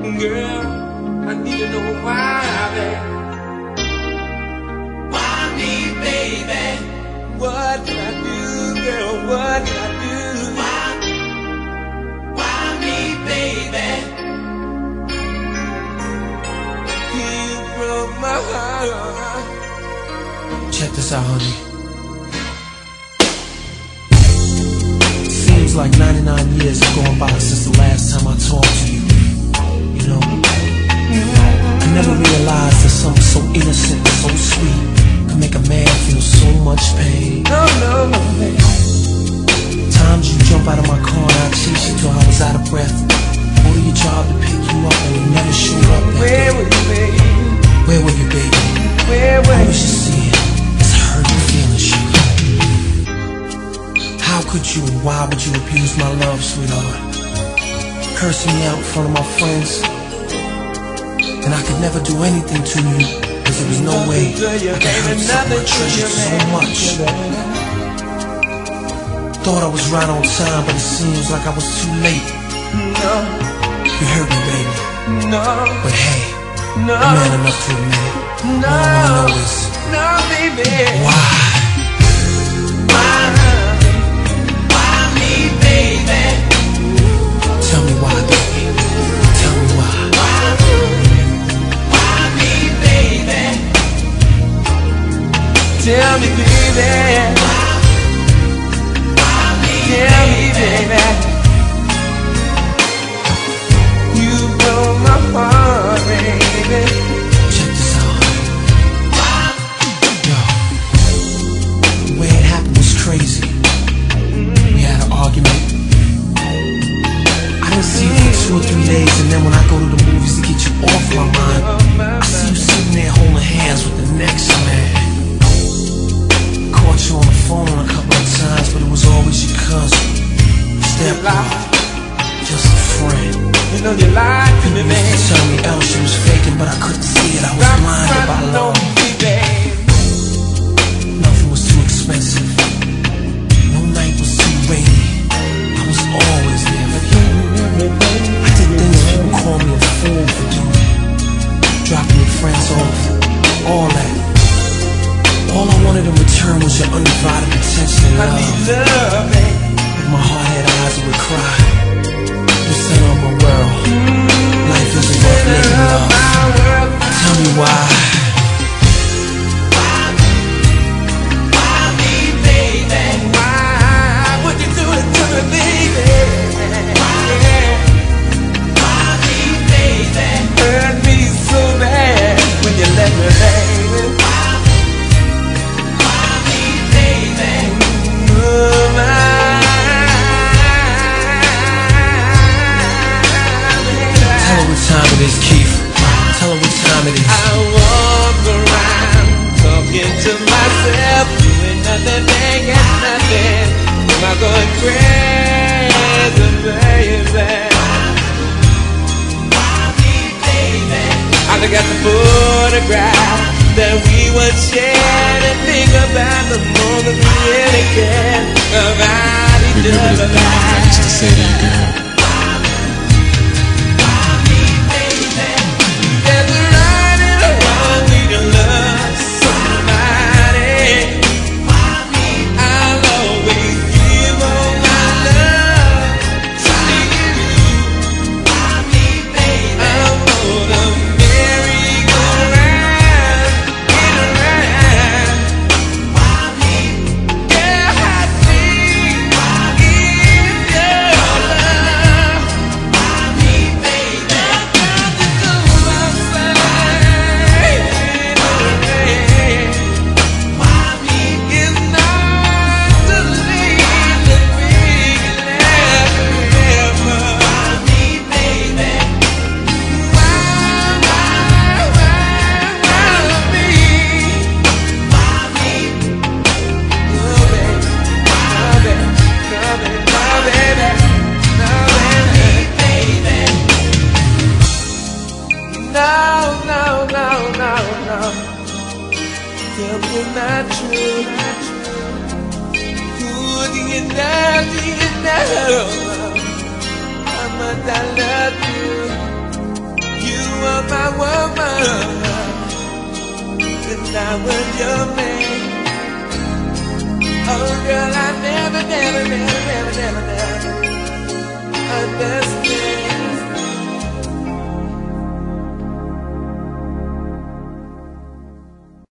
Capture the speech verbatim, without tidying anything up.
Girl, I need to know why, baby. Why me, baby? What can I do, girl? What can I do? Why, why me, baby? You broke my heart. Check this out, honey. Seems like ninety-nine years have gone by since the last time I talked to you. You know, I never realized that something so innocent and so sweet could make a man feel so much pain. No, no, no, baby. Times you jump out of my car and I chase you till I was out of breath. Order your job to pick you up and you never showed up that Where day. were you, baby? Where were you, baby? Where were I you? was just seeing this hurting feeling, sugar. How could you and why would you abuse my love, sweetheart? Cursing me out in front of my friends. And I could never do anything to you, cause there was no way I could hurt something I treasured so much. Thought I was right on time, but it seems like I was too late. No, You hurt me, baby. no, But hey, no, I'm man enough to admit it. no, All I wanna know is no, baby. why? Why, why me, baby? Tell me why, baby. Tell me why. Why, why me, baby? Tell me, baby. Tell me, baby. You broke my heart, baby. Check this out. Yo, the way it happened was crazy. We had an argument. I didn't see you for two or three days, and then when I go to the movies to get you off my mind, I see you sitting there holding hands with the next man. Caught you on the phone a couple of times, but it was always your cousin. Stepbrother, just a friend. You know you lied to me, You baby. used to tell me else she was faking, but I couldn't see it. I was blinded by love. Nothing was too expensive. No night was too rainy. I was always there for you. I did things people call me a fool for doing. Dropping your friends off. All that. All I wanted in return was your undivided attention and I need love. love, baby. If my heart had eyes, it would cry. You set on my world. Life isn't worth living, love. Tell me why. Why me, baby? Why would you do it to me, baby? Why me, baby? Hurt me so bad when you left me, baby. Why me, baby? Oh, my. Tell her what time it is, Keith. Tell her what time it is. I walk around talking to myself, doing nothing, thinking nothing. Am I going crazy, baby? I look at the photograph that we would share and think about the moment we really care about each Remember the other. things I used to say to you, girl. There's a right and a wrong way to love somebody. I'll always give all my love to you. I'm gonna merry-go-round, get around. Yeah, I see in your love. Not true. Who do you know? Do you know how much I love you? Since I was your man. Oh girl, I never, never, never, never, never, never understood.